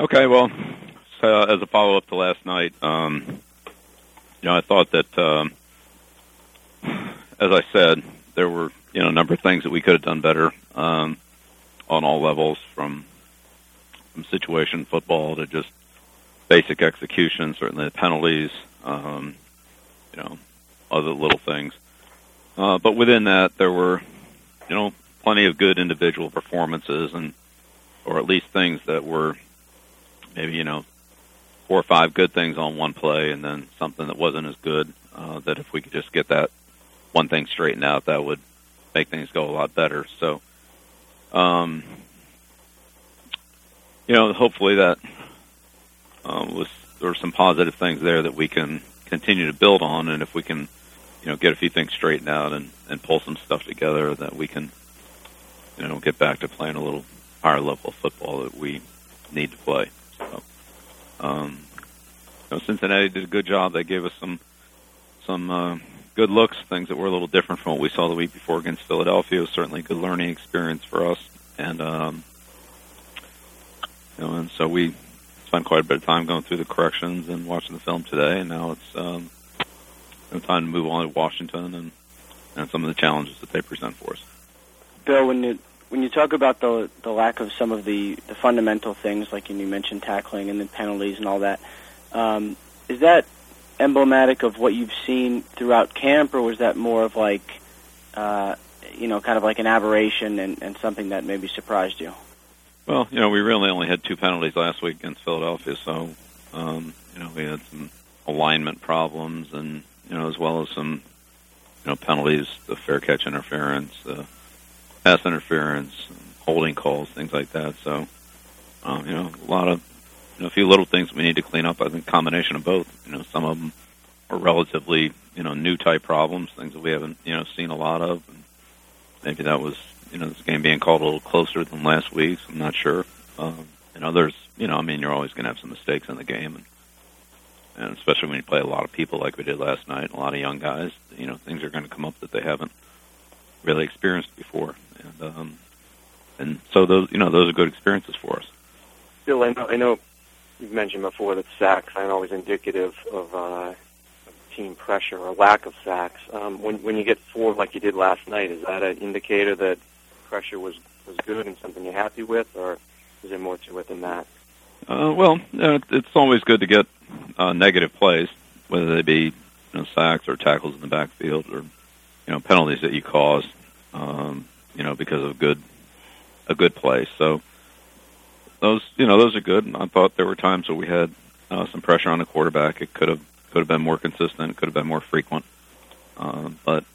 Okay, well, so as a follow-up to last night, I thought that, as I said, there were, a number of things that we could have done better on all levels, from situation football to just basic execution, certainly the penalties, other little things. But within that, there were, plenty of good individual performances, or at least things that were maybe, 4 or 5 good things on one play, and then something that wasn't as good, that if we could just get that one thing straightened out, that would make things go a lot better. So, hopefully that there were some positive things there that we can continue to build on, and if we can, get a few things straightened out and pull some stuff together, that we can, get back to playing a little higher level of football that we need to play. So, Cincinnati did a good job. They gave us some good looks, things that were a little different from what we saw the week before against Philadelphia. It was certainly a good learning experience for us, and and so we spent quite a bit of time going through the corrections and watching the film today, and now it's time to move on to Washington and some of the challenges that they present for us. Bill, when you talk about the lack of some of the fundamental things, like you mentioned tackling and then penalties and all that, is that emblematic of what you've seen throughout camp, or was that more of like, kind of like an aberration and something that maybe surprised you? Well, we really only had 2 penalties last week against Philadelphia, so, we had some alignment problems and, as well as some, penalties, the fair catch interference, the pass interference, holding calls, things like that. So, a lot of, a few little things we need to clean up. I think combination of both. Some of them are relatively, new type problems, things that we haven't, seen a lot of. And maybe that was, this game being called a little closer than last week's. I'm not sure. And others, you're always going to have some mistakes in the game. And especially when you play a lot of people like we did last night, a lot of young guys, things are going to come up that they haven't really experienced before. And so those are good experiences for us. Bill, I know you've mentioned before that sacks aren't always indicative of team pressure or lack of sacks. When you get 4 like you did last night, is that an indicator that pressure was good and something you're happy with, or is there more to it than that? Well, it's always good to get negative plays, whether they be sacks or tackles in the backfield or penalties that you cause, because of a good play. So those are good. And I thought there were times where we had some pressure on the quarterback. It could have been more consistent. It could have been more frequent. But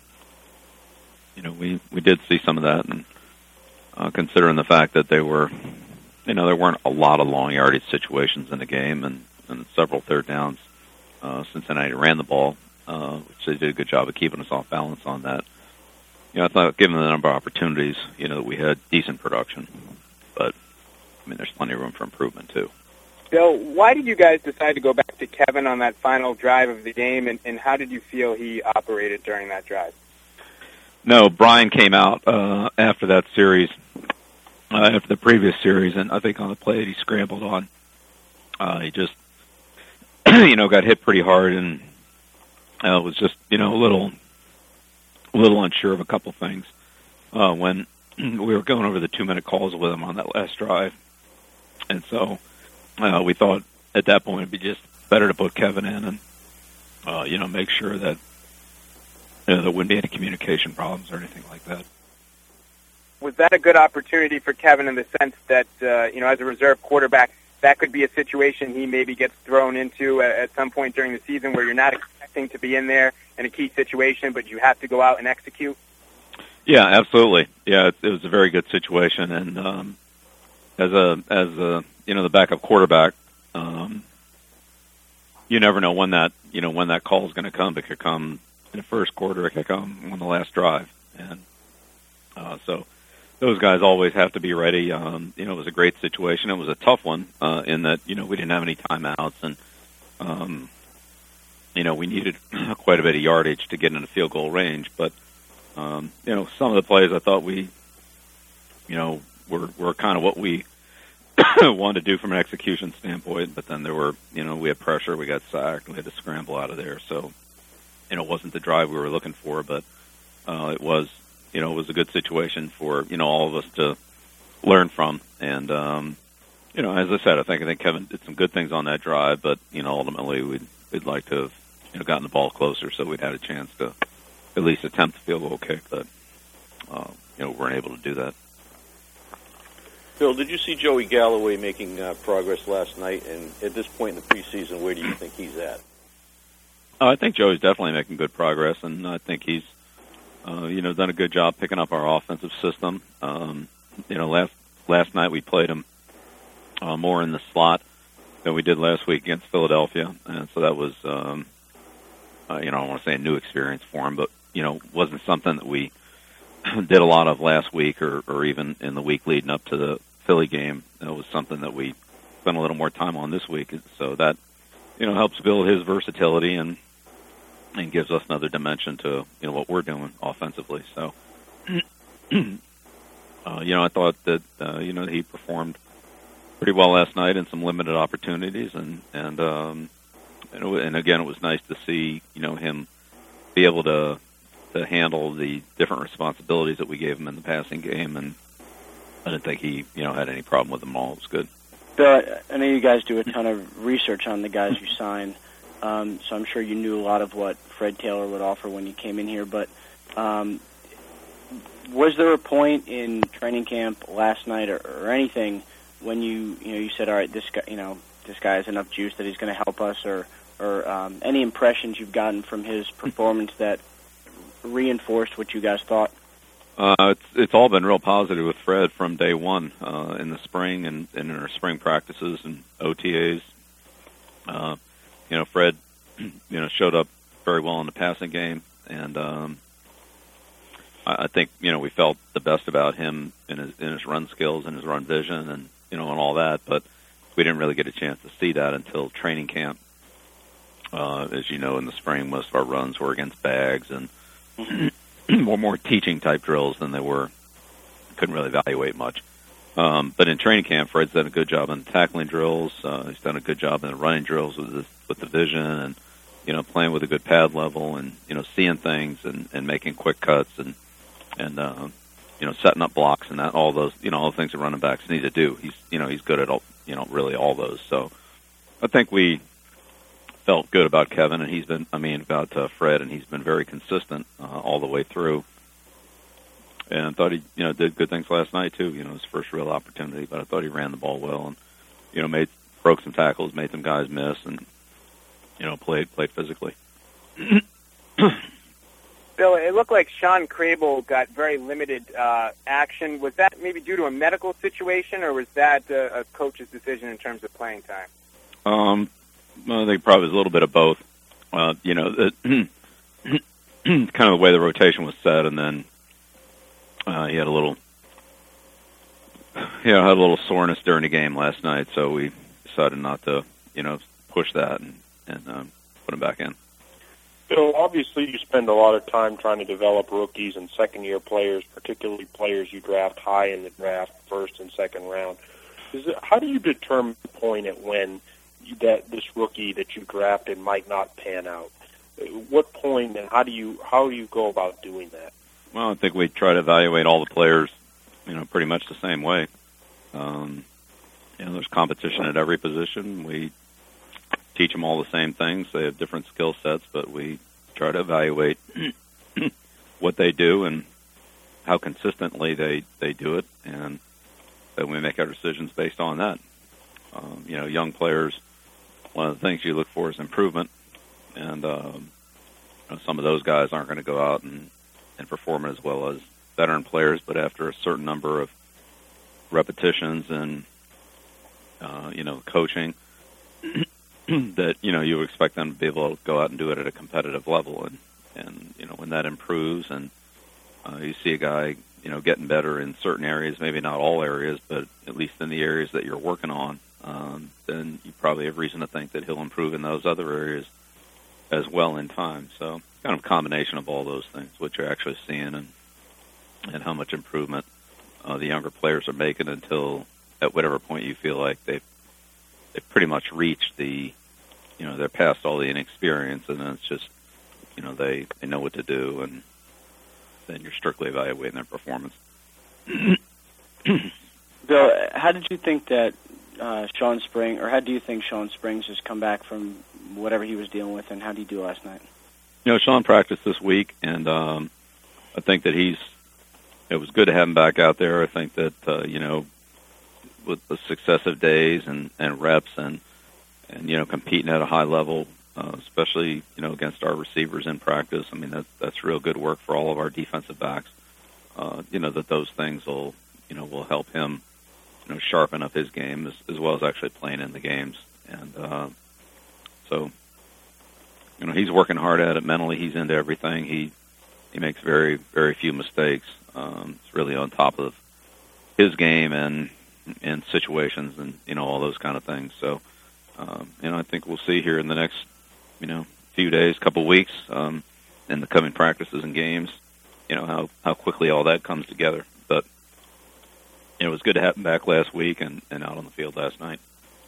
we did see some of that, and considering the fact that there weren't a lot of long yardage situations in the game, and several third downs, Cincinnati ran the ball, which they did a good job of keeping us off balance on that. I thought, given the number of opportunities, that we had decent production. But, there's plenty of room for improvement, too. Bill, why did you guys decide to go back to Kevin on that final drive of the game, and how did you feel he operated during that drive? No, Brian came out after that series, after the previous series, and I think on the play that he scrambled on, he just, got hit pretty hard, and was just, a little unsure of a couple things when we were going over the 2-minute calls with him on that last drive. And so we thought at that point it'd be just better to put Kevin in and, make sure that there wouldn't be any communication problems or anything like that. Was that a good opportunity for Kevin in the sense that, as a reserve quarterback, that could be a situation he maybe gets thrown into at some point during the season where you're not expecting to be in there in a key situation, but you have to go out and execute? Yeah, absolutely. Yeah, it was a very good situation, and as the backup quarterback, you never know when that call is going to come. It could come in the first quarter, it could come on the last drive, and so those guys always have to be ready. It was a great situation. It was a tough one in that we didn't have any timeouts, and we needed quite a bit of yardage to get into field goal range. But some of the plays I thought we were kind of what we wanted to do from an execution standpoint, but then there were, we had pressure, we got sacked, we had to scramble out of there. So, it wasn't the drive we were looking for, but it was, it was a good situation for, all of us to learn from. And, as I said, I think Kevin did some good things on that drive, but, ultimately we'd like to have, gotten the ball closer so we'd had a chance to at least attempt the field goal kick, but, we weren't able to do that. Bill, did you see Joey Galloway making progress last night? And at this point in the preseason, where do you think he's at? I think Joey's definitely making good progress, and I think he's, done a good job picking up our offensive system. Last night we played him more in the slot than we did last week against Philadelphia, and so that was, I don't want to say a new experience for him, but wasn't something that we did a lot of last week or even in the week leading up to the Philly game. It was something that we spent a little more time on this week, so that helps build his versatility and gives us another dimension to what we're doing offensively. So I thought that he performed pretty well last night in some limited opportunities, and again it was nice to see him be able to handle the different responsibilities that we gave him in the passing game, and I didn't think he had any problem with them all. It was good. Bill, I know you guys do a ton of research on the guys you sign, so I'm sure you knew a lot of what Fred Taylor would offer when you came in here, but was there a point in training camp last night or anything when you said, all right, this guy has enough juice that he's going to help us, or any impressions you've gotten from his performance that reinforced what you guys thought? It's all been real positive with Fred from day one in the spring and in our spring practices and OTAs. Fred, showed up very well in the passing game, and I think we felt the best about him in his run skills and his run vision and and all that, but we didn't really get a chance to see that until training camp. As you know, in the spring, most of our runs were against bags and more teaching type drills than they were. Couldn't really evaluate much. But in training camp, Fred's done a good job in tackling drills. He's done a good job in the running drills with the vision and playing with a good pad level and seeing things and making quick cuts and setting up blocks and that, all those all the things that running backs need to do. He's good at all, really all those. So I think we felt good about Kevin, and he's been about Fred, and he's been very consistent all the way through. And I thought he did good things last night too. His first real opportunity, but I thought he ran the ball well and broke some tackles, made some guys miss, and played physically. Bill, it looked like Sean Crable got very limited action. Was that maybe due to a medical situation, or was that a coach's decision in terms of playing time? I think probably was a little bit of both. Kind of the way the rotation was set, and then he had a little soreness during the game last night, so we decided not to push that and put him back in. Bill, obviously you spend a lot of time trying to develop rookies and second-year players, particularly players you draft high in the draft, first and second round. How do you determine the point at when that this rookie that you drafted might not pan out? What point, and how do you go about doing that? Well, I think we try to evaluate all the players, pretty much the same way. There's competition at every position. We teach them all the same things. They have different skill sets, but we try to evaluate what they do and how consistently they do it, and then we make our decisions based on that. Young players, one of the things you look for is improvement, and some of those guys aren't going to go out and perform as well as veteran players, but after a certain number of repetitions and coaching, that you expect them to be able to go out and do it at a competitive level, and when that improves and you see a guy getting better in certain areas, maybe not all areas, but at least in the areas that you're working on, then you probably have reason to think that he'll improve in those other areas as well in time. So kind of a combination of all those things, what you're actually seeing and how much improvement the younger players are making until at whatever point you feel like they've pretty much reached the, they're past all the inexperience, and then it's just, they know what to do, and then you're strictly evaluating their performance. Bill, how did you think that Shawn Springs, or how do you think Shawn Springs has come back from whatever he was dealing with, and how did he do last night? Shawn practiced this week, and I think that it was good to have him back out there. I think that, with the successive days and reps and competing at a high level, especially, against our receivers in practice, I mean, that's real good work for all of our defensive backs. That those things will help him, sharpen up his game as well as actually playing in the games. And so, he's working hard at it mentally. He's into everything. He makes very, very few mistakes. It's really on top of his game and situations and, all those kind of things. So, I think we'll see here in the next, few days, couple weeks, in the coming practices and games, how quickly all that comes together. But, it was good to have him back last week and out on the field last night.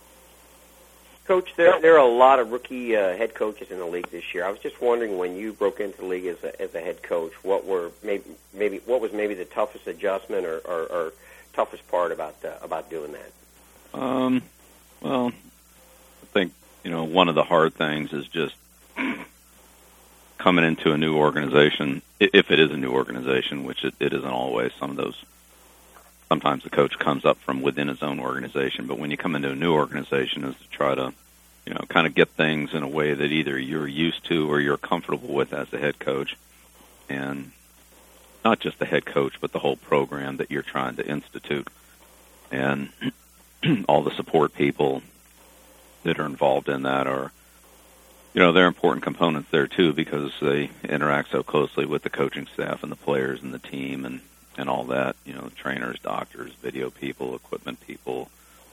Coach, there are a lot of rookie head coaches in the league this year. I was just wondering, when you broke into the league as a head coach, what was maybe the toughest adjustment or toughest part about doing that? Well, I think one of the hard things is just coming into a new organization, if it is a new organization, which it isn't always. Sometimes the coach comes up from within his own organization, but when you come into a new organization, is to try to, kind of get things in a way that either you're used to or you're comfortable with as a head coach, and not just the head coach, but the whole program that you're trying to institute, and all the support people that are involved in that are, they're important components there too, because they interact so closely with the coaching staff and the players and the team and all that, trainers, doctors, video people, equipment people,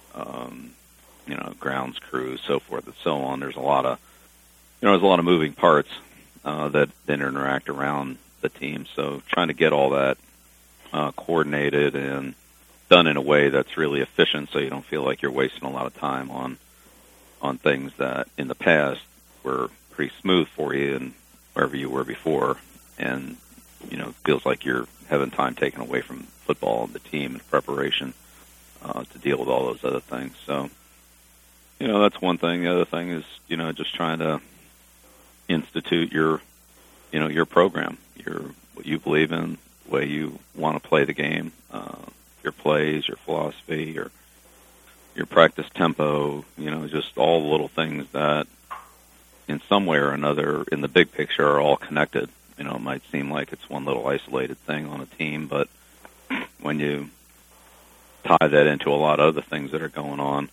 grounds crews, so forth and so on. There's a lot of moving parts that then interact around the team. So trying to get all that coordinated and done in a way that's really efficient, so you don't feel like you're wasting a lot of time on things that in the past were pretty smooth for you and wherever you were before, and feels like you're having time taken away from football and the team and preparation to deal with all those other things. So, that's one thing. The other thing is, just trying to institute your program, what you believe in, the way you want to play the game, your plays, your philosophy, your practice tempo, just all the little things that in some way or another in the big picture are all connected. It might seem like it's one little isolated thing on a team, but when you tie that into a lot of other things that are going on,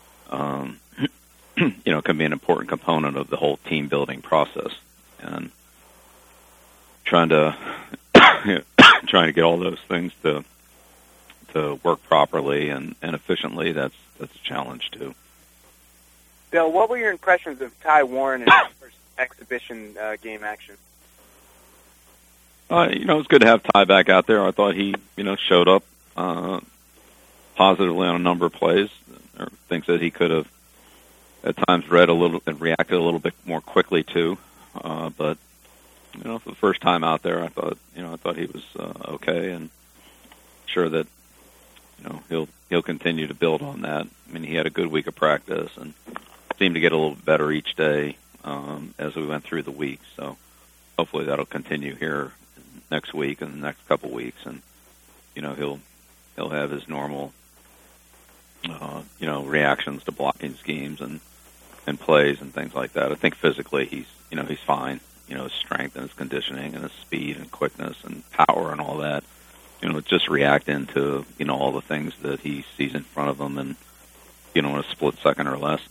it can be an important component of the whole team building process. And trying to get all those things to work properly and efficiently, that's a challenge too. Bill, what were your impressions of Ty Warren in his first exhibition game action? It's good to have Ty back out there. I thought he, showed up positively on a number of plays. There are things that he could have at times read a little and reacted a little bit more quickly to. But for the first time out there, I thought he was okay, and sure that he'll continue to build on that. I mean, he had a good week of practice and seemed to get a little bit better each day as we went through the week. So hopefully that'll continue here next week and the next couple weeks, and he'll have his normal reactions to blocking schemes and plays and things like that. I think physically he's fine. His strength and his conditioning and his speed and quickness and power and all that. Just reacting to all the things that he sees in front of him and in a split second or less.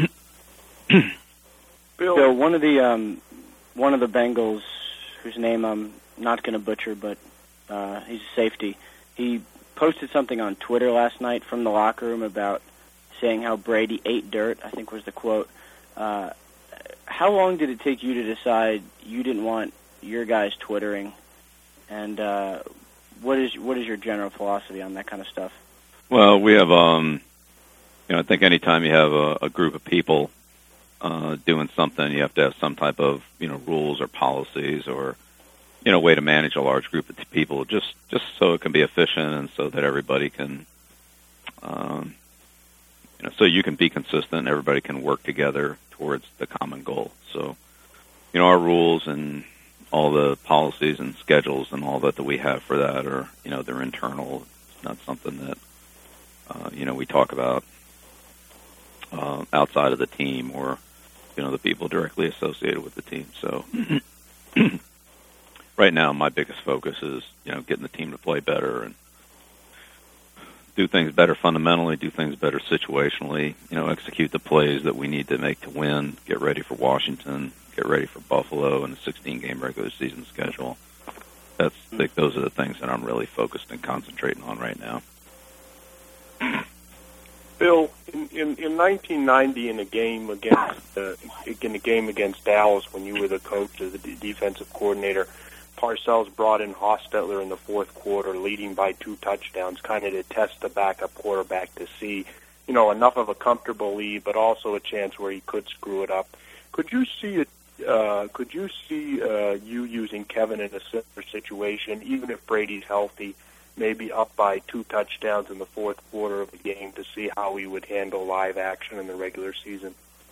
Bill, one of the Bengals, whose name I'm not going to butcher, but he's a safety. He posted something on Twitter last night from the locker room about saying how Brady ate dirt, I think was the quote. How long did it take you to decide you didn't want your guys twittering? And what is your general philosophy on that kind of stuff? Well, we have, I think anytime you have a group of people doing something, you have to have some type of, rules or policies or, way to manage a large group of people, just so it can be efficient and so that everybody can, so you can be consistent and everybody can work together towards the common goal. So, our rules and all the policies and schedules and all that we have for that are, they're internal. It's not something that, we talk about outside of the team or, the people directly associated with the team. So right now my biggest focus is, getting the team to play better and do things better fundamentally, do things better situationally, execute the plays that we need to make to win, get ready for Washington, get ready for Buffalo and the 16-game regular season schedule. Those are the things that I'm really focused and concentrating on right now. Bill, in 1990, in a game against Dallas, when you were the coach as the defensive coordinator, Parcells brought in Hostetler in the fourth quarter, leading by 2 touchdowns, kind of to test the backup quarterback to see, enough of a comfortable lead, but also a chance where he could screw it up. Could you see it? Could you see you using Kevin in a similar situation, even if Brady's healthy, maybe up by 2 touchdowns in the fourth quarter of the game to see how he would handle live action in the regular season?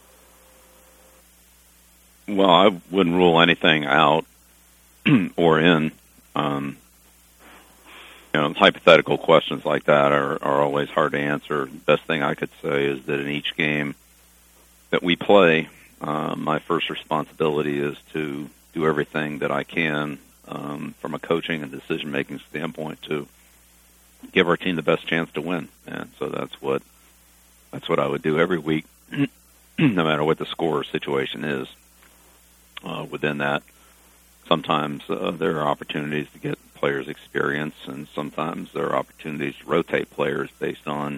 Well, I wouldn't rule anything out or in. Hypothetical questions like that are always hard to answer. The best thing I could say is that in each game that we play, my first responsibility is to do everything that I can from a coaching and decision-making standpoint to give our team the best chance to win. And so that's what I would do every week, no matter what the score or situation is. Within that, sometimes there are opportunities to get players experience, and sometimes there are opportunities to rotate players based on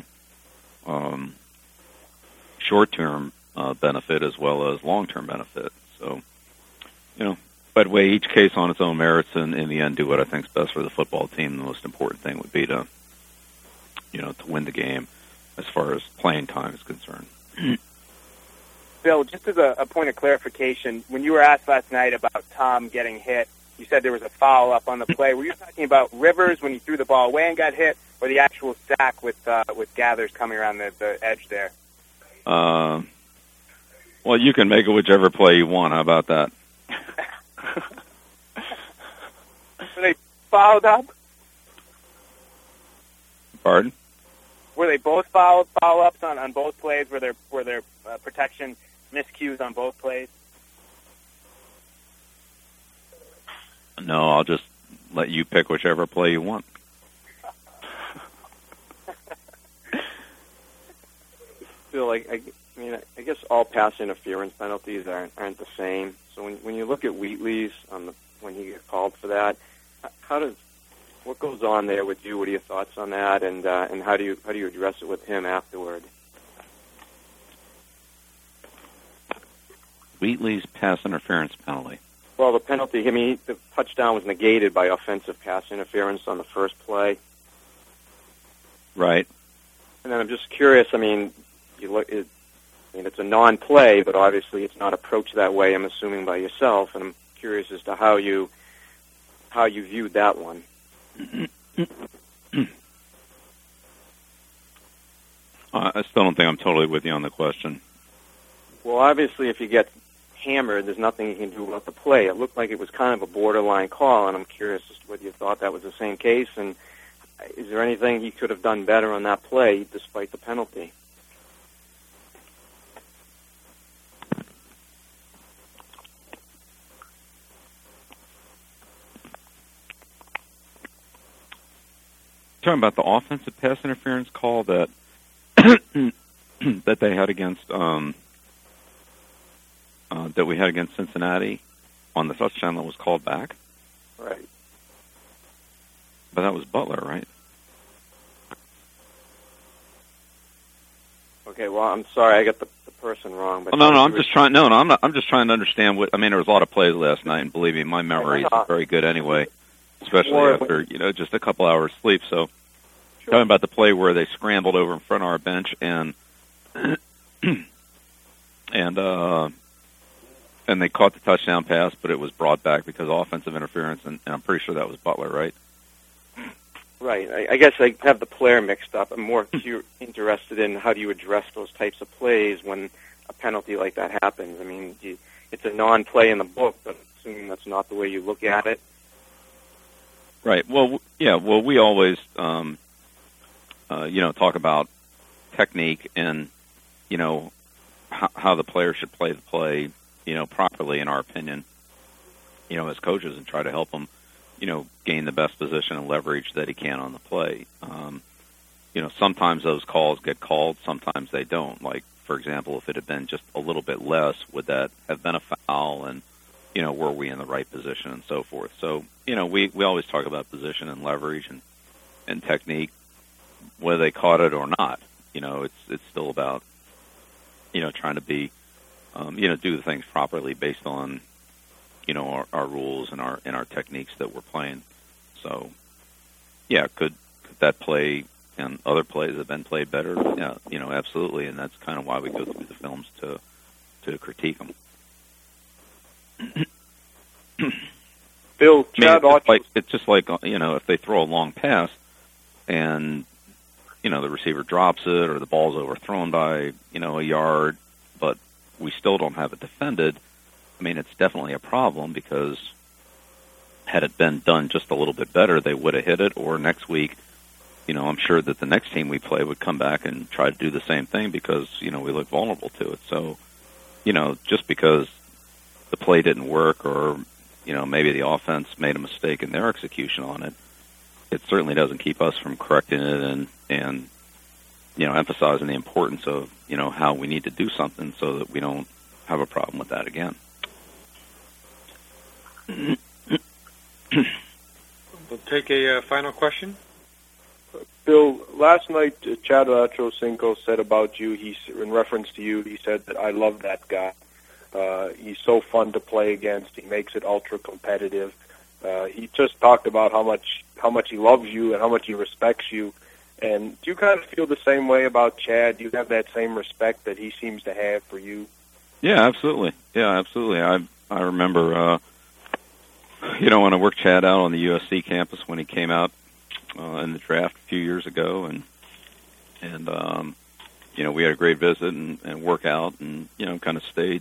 short-term benefit as well as long-term benefit. So, but weigh each case on its own merits, and in the end, do what I think is best for the football team. The most important thing would be to win the game as far as playing time is concerned. Bill, just as a point of clarification, when you were asked last night about Tom getting hit, you said there was a foul-up on the play. Were you talking about Rivers when he threw the ball away and got hit, or the actual sack with Gathers coming around the edge there? Well, you can make it whichever play you want. How about that? Were they fouled up? Pardon? Were they both foul-ups on both plays? Were there protection miscues on both plays? No, I'll just let you pick whichever play you want. Bill, I guess all pass interference penalties aren't the same. So when you look at Wheatley's when he gets called for that, what goes on there with you? What are your thoughts on that, and how do you address it with him afterward? Wheatley's pass interference penalty. Well, the penalty, the touchdown was negated by offensive pass interference on the first play. Right. And then I'm just curious, it's a non-play, but obviously it's not approached that way, I'm assuming, by yourself, and I'm curious as to how you viewed that one. I still don't think I'm totally with you on the question. Well, obviously, if you get hammered, there's nothing you can do about the play. It looked like it was kind of a borderline call, and I'm curious as to whether you thought that was the same case, and is there anything he could have done better on that play despite the penalty? Talking about the offensive pass interference call that that they had against that we had against Cincinnati on the touchdown that was called back. Right. But that was Butler, right? Okay. Well, I'm sorry, I got the person wrong. But no, I'm just trying. No, I'm not. I'm just trying to understand what. There was a lot of plays last night, and believe me, my memory is very good anyway. Especially after just a couple hours sleep. So, talking about the play where they scrambled over in front of our bench and they caught the touchdown pass, but it was brought back because of offensive interference, and I'm pretty sure that was Butler, right? Right. I guess I have the player mixed up. I'm more interested in how do you address those types of plays when a penalty like that happens. I mean, it's a non-play in the book, but assuming that's not the way you look at it. Right. Well, yeah. Well, we always, talk about technique and, how the player should play the play, properly, in our opinion, as coaches, and try to help them, gain the best position and leverage that he can on the play. Sometimes those calls get called, sometimes they don't. Like, for example, if it had been just a little bit less, would that have been a foul? And, were we in the right position and so forth? So, we always talk about position and leverage and technique, whether they caught it or not. It's still about, trying to be, do the things properly based on, our rules and our techniques that we're playing. So, yeah, could that play and other plays have been played better? Yeah, absolutely, and that's kind of why we go through the films to critique them. Bill, Chad, it's just like if they throw a long pass and the receiver drops it or the ball's overthrown by a yard, but we still don't have it defended. I mean, it's definitely a problem, because had it been done just a little bit better, they would have hit it. Or next week, I'm sure that the next team we play would come back and try to do the same thing because, we look vulnerable to it. So, just because the play didn't work or, maybe the offense made a mistake in their execution on it, it certainly doesn't keep us from correcting it and emphasizing the importance of, how we need to do something so that we don't have a problem with that again. We'll take a final question. Bill, last night, Chad Ochocinco said about you, in reference to you, he said that I love that guy. He's so fun to play against. He makes it ultra competitive. He just talked about how much he loves you and how much he respects you. And do you kind of feel the same way about Chad? Do you have that same respect that he seems to have for you? Yeah, absolutely. I remember, when I worked Chad out on the USC campus when he came out in the draft a few years ago, and we had a great visit and workout, and kind of stayed,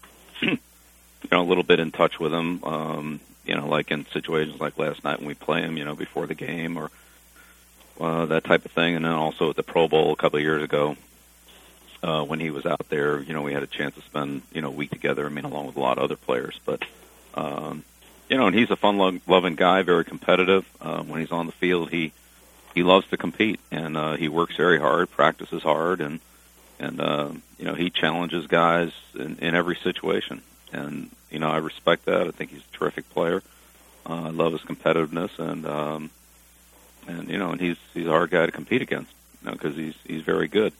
a little bit in touch with him, like in situations like last night when we play him, before the game or that type of thing, and then also at the Pro Bowl a couple of years ago. When he was out there, we had a chance to spend, a week together, along with a lot of other players. But, and he's a fun-loving guy, very competitive. When he's on the field, he loves to compete, and he works very hard, practices hard, and he challenges guys in every situation. And, I respect that. I think he's a terrific player. I love his competitiveness, and he's a hard guy to compete against, because he's very good.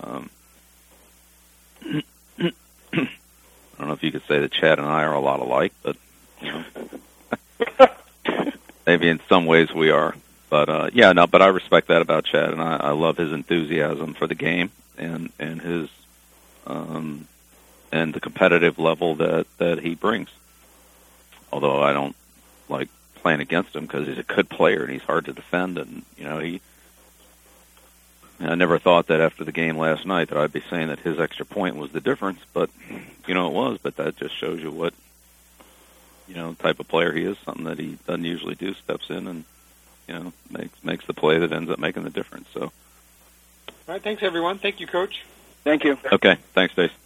I don't know if you could say that Chad and I are a lot alike, but maybe in some ways we are. But but I respect that about Chad, and I love his enthusiasm for the game and his and the competitive level that he brings. Although I don't like playing against him because he's a good player and he's hard to defend, and I never thought that after the game last night that I'd be saying that his extra point was the difference, but, it was. But that just shows you what, type of player he is, something that he doesn't usually do, steps in and, makes the play that ends up making the difference. So. All right, thanks, everyone. Thank you, Coach. Thank you. Okay, thanks, Dave.